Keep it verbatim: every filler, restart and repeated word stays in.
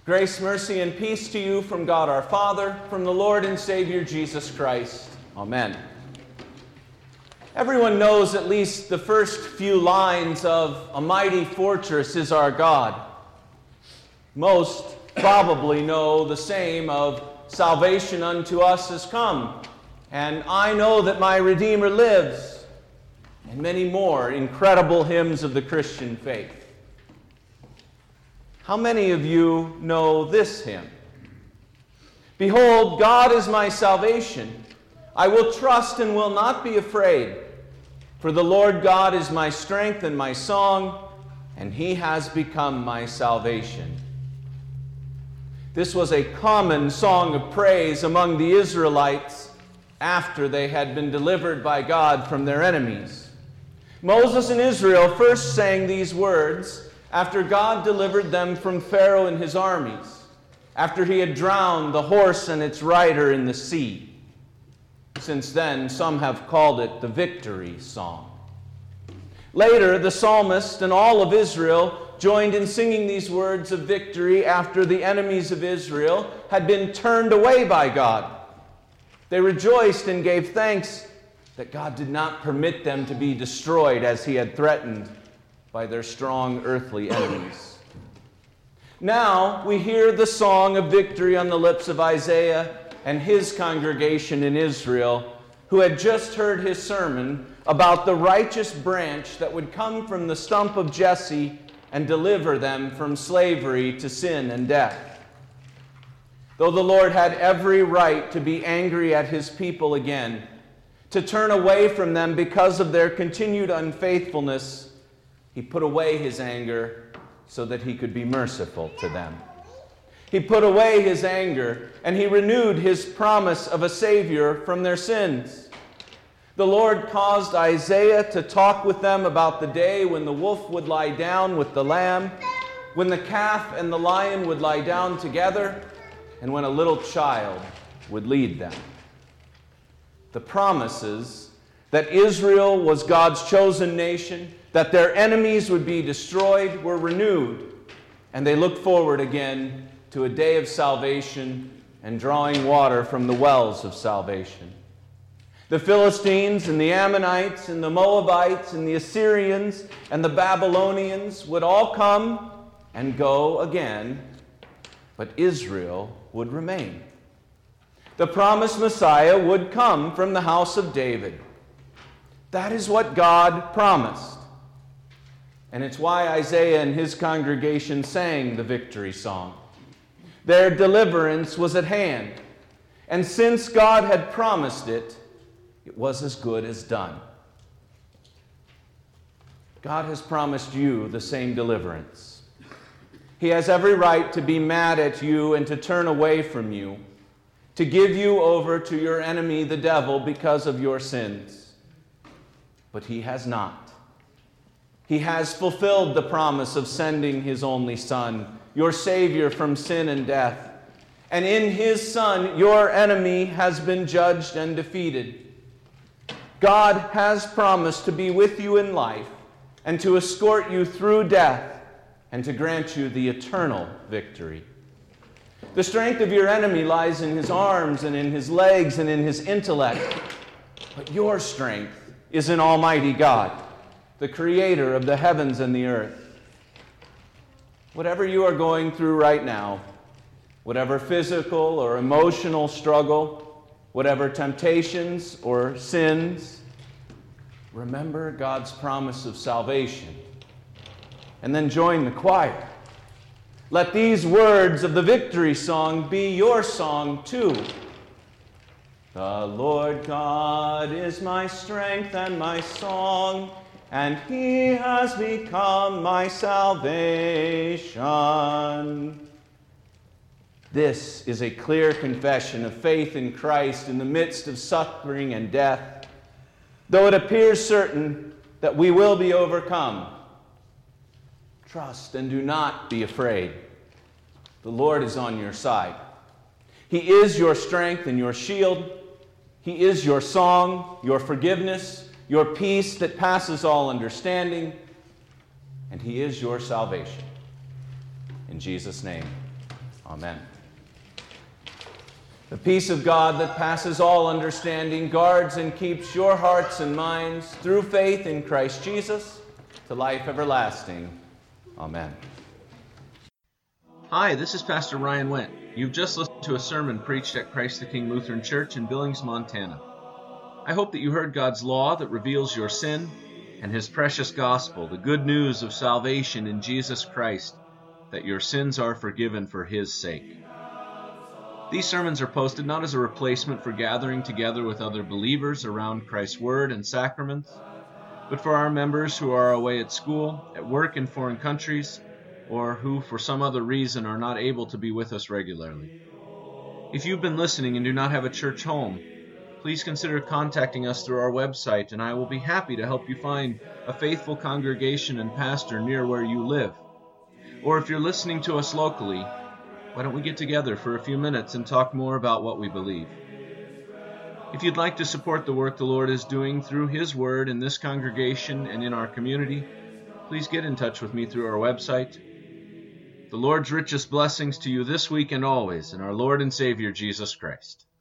Grace, mercy, and peace to you from God our Father, from the Lord and Savior Jesus Christ. Amen. Everyone knows at least the first few lines of "A Mighty Fortress is Our God." Most probably know the same of "Salvation unto us has come," and "I know that my Redeemer lives," and many more incredible hymns of the Christian faith. How many of you know this hymn? "Behold, God is my salvation. I will trust and will not be afraid. For the Lord God is my strength and my song, and he has become my salvation." This was a common song of praise among the Israelites after they had been delivered by God from their enemies. Moses and Israel first sang these words after God delivered them from Pharaoh and his armies, after he had drowned the horse and its rider in the sea. Since then, some have called it the victory song. Later, the psalmist and all of Israel joined in singing these words of victory after the enemies of Israel had been turned away by God. They rejoiced and gave thanks that God did not permit them to be destroyed as he had threatened by their strong earthly enemies. Now we hear the song of victory on the lips of Isaiah and his congregation in Israel, who had just heard his sermon about the righteous branch that would come from the stump of Jesse and deliver them from slavery to sin and death. Though the Lord had every right to be angry at his people again, to turn away from them because of their continued unfaithfulness, he put away his anger so that he could be merciful to them. He put away his anger, and he renewed his promise of a Savior from their sins. The Lord caused Isaiah to talk with them about the day when the wolf would lie down with the lamb, when the calf and the lion would lie down together, and when a little child would lead them. The promises that Israel was God's chosen nation, that their enemies would be destroyed, were renewed, and they looked forward again to a day of salvation and drawing water from the wells of salvation. The Philistines and the Ammonites and the Moabites and the Assyrians and the Babylonians would all come and go again, but Israel would remain. The promised Messiah would come from the house of David. That is what God promised. And it's why Isaiah and his congregation sang the victory song. Their deliverance was at hand, and since God had promised it, it was as good as done. God has promised you the same deliverance. He has every right to be mad at you and to turn away from you, to give you over to your enemy, the devil, because of your sins. But he has not. He has fulfilled the promise of sending his only Son, your Savior from sin and death. And in his Son, your enemy has been judged and defeated. God has promised to be with you in life and to escort you through death and to grant you the eternal victory. The strength of your enemy lies in his arms and in his legs and in his intellect. But your strength is in Almighty God, the creator of the heavens and the earth. Whatever you are going through right now, whatever physical or emotional struggle, whatever temptations or sins, remember God's promise of salvation. And then join the choir. Let these words of the victory song be your song too. The Lord God is my strength and my song, and he has become my salvation. This is a clear confession of faith in Christ in the midst of suffering and death. Though it appears certain that we will be overcome, trust and do not be afraid. The Lord is on your side. He is your strength and your shield. He is your song, your forgiveness, your peace that passes all understanding, and he is your salvation. In Jesus' name, Amen. The peace of God that passes all understanding guards and keeps your hearts and minds through faith in Christ Jesus to life everlasting. Amen. Hi, this is Pastor Ryan Wendt. You've just listened to a sermon preached at Christ the King Lutheran Church in Billings, Montana. I hope that you heard God's law that reveals your sin and His precious gospel, the good news of salvation in Jesus Christ, that your sins are forgiven for His sake. These sermons are posted not as a replacement for gathering together with other believers around Christ's Word and sacraments, but for our members who are away at school, at work in foreign countries, or who for some other reason are not able to be with us regularly. If you've been listening and do not have a church home, please consider contacting us through our website, and I will be happy to help you find a faithful congregation and pastor near where you live. Or if you're listening to us locally, why don't we get together for a few minutes and talk more about what we believe? If you'd like to support the work the Lord is doing through His Word in this congregation and in our community, please get in touch with me through our website. The Lord's richest blessings to you this week and always in our Lord and Savior Jesus Christ.